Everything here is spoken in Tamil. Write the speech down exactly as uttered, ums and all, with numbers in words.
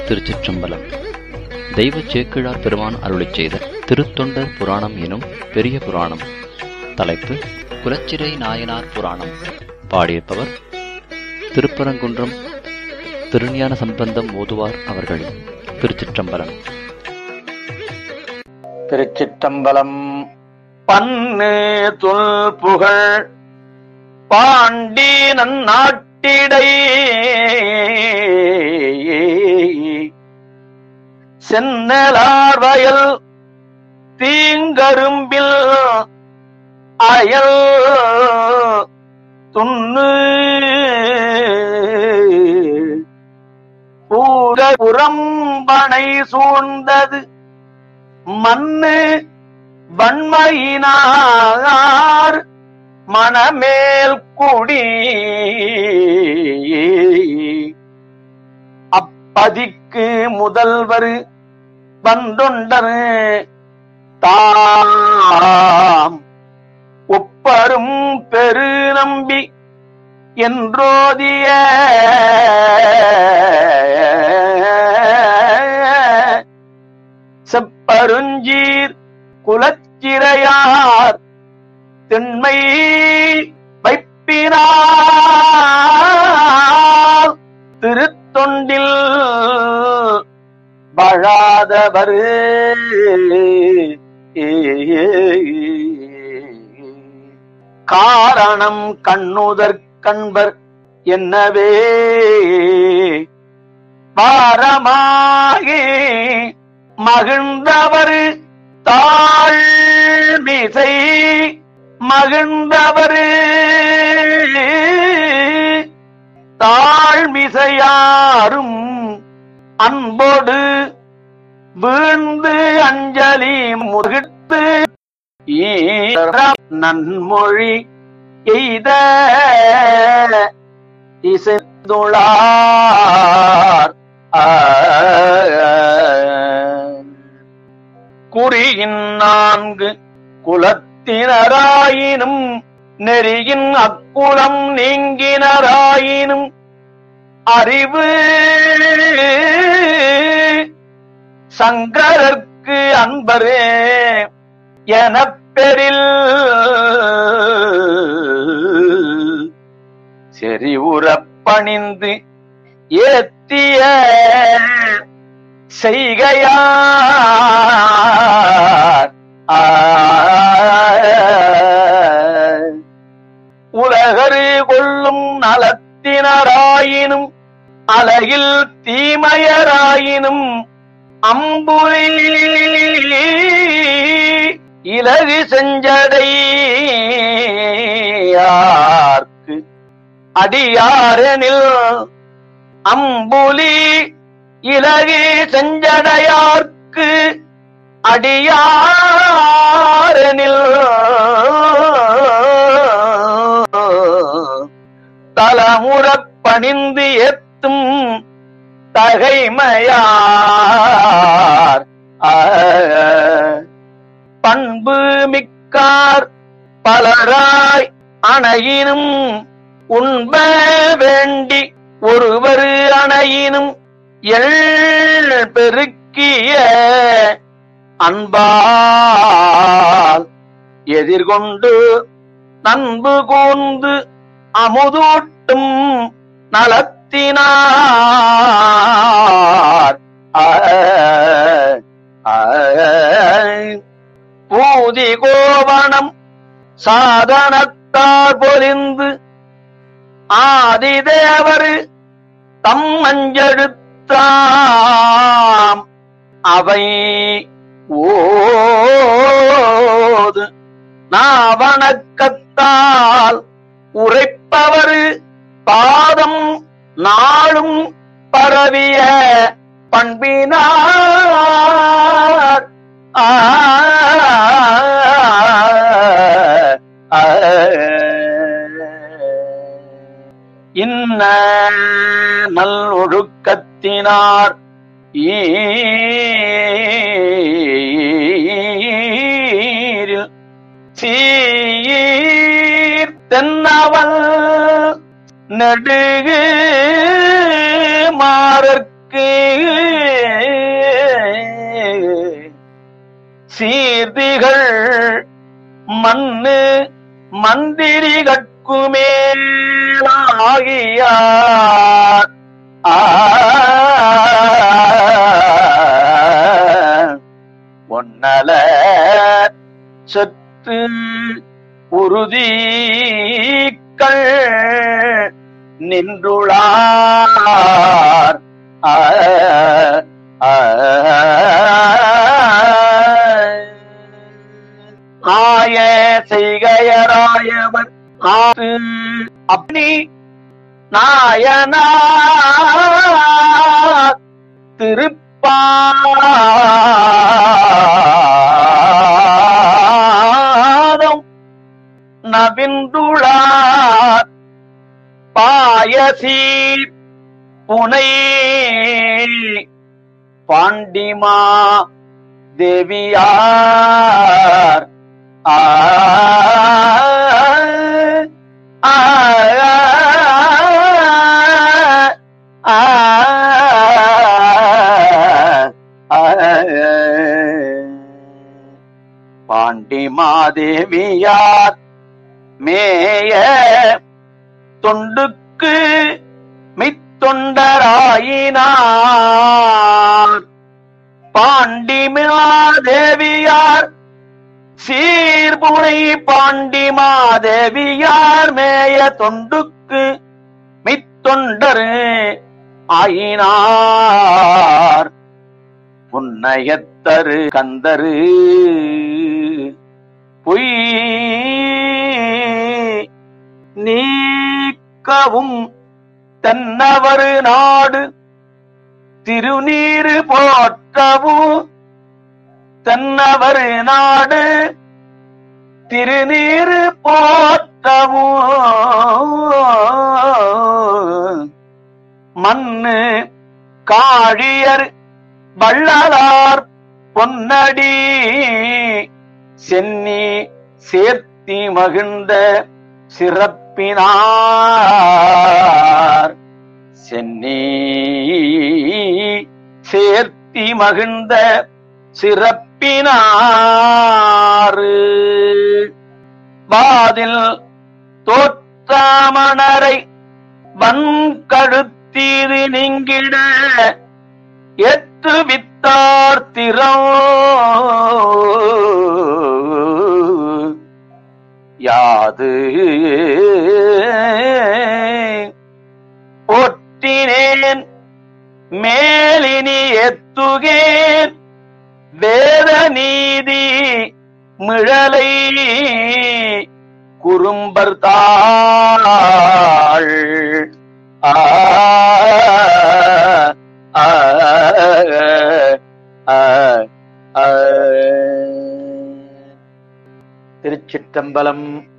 திருச்சிற்றம்பலம். தெய்வ சேக்கிழார் பெருமான் அருளிச் செய்த திருத்தொண்டர் புராணம் எனும் பெரிய புராணம். தலைப்பு குலச்சிறை நாயனார் புராணம். பாடியிருப்பவர் திருப்பரங்குன்றம் திருஞான சம்பந்தம் ஓதுவார் அவர்கள். திருச்சிற்றம்பலம். திருச்சிற்றம்பலம். பன்னு துல் புகழ் பாண்டி நன்னாட்டிடை சென்னலார் வயல் தீங்கரும்பில் அயல் துண்ணு புறம்பனை சூழ்ந்தது மண்ணு வன்மையினார் மணமேல் குடி அப்பதிக்கு முதல்வர் வந்தொண்டர் தாம் ஒப்பரும் பெரு நம்பி என்றோதிய செப்பருஞ்சீர் குலச்சிறையார் திண்மை வைப்பினார் திருத்தொண்டில் வாழாதவர் காரணம் கண்ணுதற் கண்பர் என்னவே வாரமாகி மகிழ்ந்தவர் தாழ்மிசை மகிழ்ந்தவர் தாழ்மிசையாரும் அன்போடு வீழ்ந்து அஞ்சலி முகிழ்த்து நன்மொழி எய்த இசைந்துளார் குறியின் நான்கு குலத்தினராயினும் நெறியின் அக்குலம் நீங்கினராயினும் அறிவு சங்கரர்க்கு அன்பரே எனப் பெறில் செறிவுறப் பணிந்து ஏத்திய செய்கையார் உலகரு கொள்ளும் நலத்தினராயினும் அலகில் தீமையராயினும் அம்புலி இலகு செஞ்சடையார்க்கு அடியாரெனில் அம்புலி இலகு செஞ்சடையார்க்கு அடியாரெனில் தலமுறப் பணிந்து ஏத்தும் தகைமையார் பண்பு மிக்கார் பலராய் அணையினும் உண்ப வேண்டி ஒருவர் அணையினும் எள் பெருக்கிய அன்பால் எதிர்கொண்டு நண்பு கூர்ந்து அமுதூட்டும் நலத்தினார் பூதி கோவணம் சாதனத்தார் பொலிந்து ஆதிதேவர் தம் அஞ்செழுத்தாம் அவை ஓது நாவணக்கத்தால் உரைப்பவர் பாதம் நாளும் பரவிய பண்பினார் இன்ன நல்லொழுக்கத்தினார் ஈரில் சீர் தென்னவள் நெடுகு மாறற்கு திகழ் மண்ணு மந்திரி கட்குமேலாகியார் ஒன்னல சற்று உறுதிக்கள் நின்றுளார் ஆய செய்கையராயவர் ஆறு அப்படி நாயனார் திருப்பாதம் நவிந்துளார் பாயசி புனை பாண்டிமா தேவியார் ஆ பாண்டிமாதேவியார் மேய தொண்டுக்கு மித்தொண்டராயினார் பாண்டிமாதேவியார் சீர்புனை பாண்டிமாதேவியார் மேய தொண்டுக்கு மித்தொண்டர் ஆயினார் புன்னையத்தரு கந்தரு பொய் நீக்கவும் தென்னவரு நாடு திருநீரு போற்றவும் தென்னவரு நாடு திருநீரு போற்றவும் மண்ணு காழியர் வள்ளலார் பொன்னடி சென்னி சேர்த்தி மகிழ்ந்த சிறப்பினார் சென்னி சேர்த்தி மகிழ்ந்த சிறப்பினார் வாதில் தோற்றாமணரை வன்கழுத்தீது நீங்கிட எற்று வித்தார் திறம் யாது போற்றினேன் மேலினி எத்துகேன் வேத நீதி மிழலை குறும்பர் தாள் ஆ திருச்சிற்றம்பலம்.